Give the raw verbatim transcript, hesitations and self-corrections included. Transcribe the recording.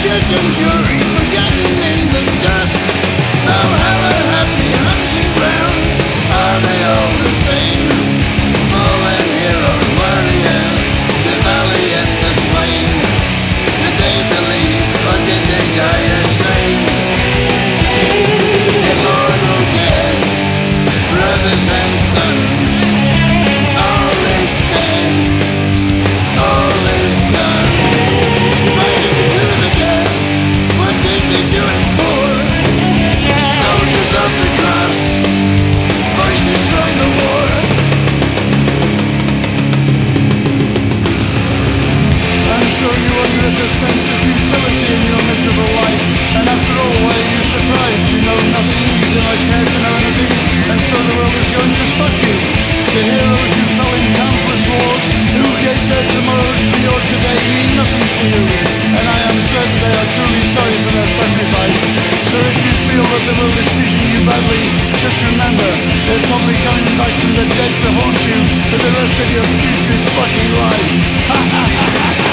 judge and jury forgotten in the dust. Now have a happy hunting ground. Are they all the same? Fallen heroes warrior, the valiant, the slain. Did they believe or did they die ashamed? Immortal dead, brothers and sons. All is said, all is done. Fighting to the death, what did they do it for? Soldiers of the cross, voices from the war. And so you wonder at the sense of futility in your miserable life. And after all, why are you surprised? You know nothing, you do not care to know anything, and so the world is going to fuck you. The heroes you fell in countless wars, who gave their tomorrows for your today, mean nothing to you. And I am certain they are truly sorry for their sacrifice. So if you feel that the world is treating you badly, just remember, they're probably coming back from the dead to haunt you for the rest of your putrid fucking life. Ha ha ha ha!